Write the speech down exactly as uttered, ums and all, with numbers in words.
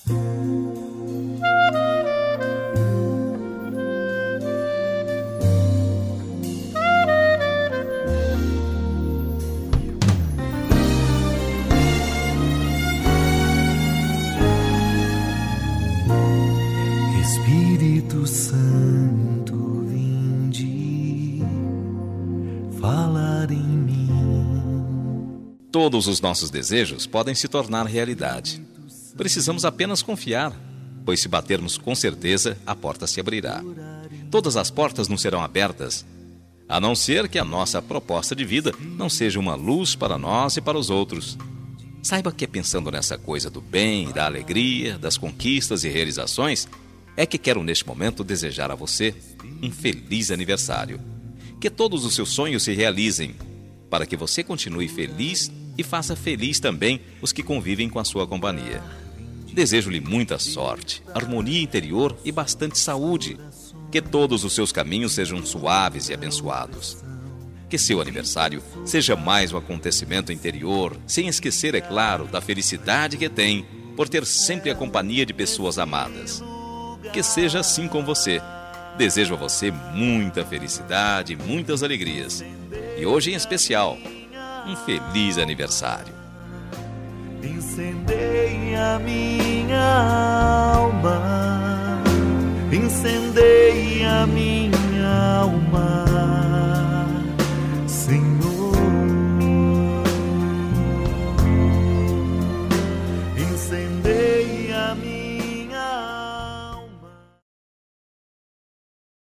Espírito Santo, vinde falar em mim. Todos os nossos desejos podem se tornar realidade. Precisamos apenas confiar, pois se batermos com certeza, a porta se abrirá. Todas as portas não serão abertas, a não ser que a nossa proposta de vida não seja uma luz para nós e para os outros. Saiba que é pensando nessa coisa do bem, da alegria, das conquistas e realizações, é que quero neste momento desejar a você um feliz aniversário. Que todos os seus sonhos se realizem, para que você continue feliz e faça feliz também os que convivem com a sua companhia. Desejo-lhe muita sorte, harmonia interior e bastante saúde. Que todos os seus caminhos sejam suaves e abençoados. Que seu aniversário seja mais um acontecimento interior, sem esquecer, é claro, da felicidade que tem por ter sempre a companhia de pessoas amadas. Que seja assim com você. Desejo a você muita felicidade e muitas alegrias. E hoje em especial, um feliz aniversário. Incendei a minha alma, incendei a minha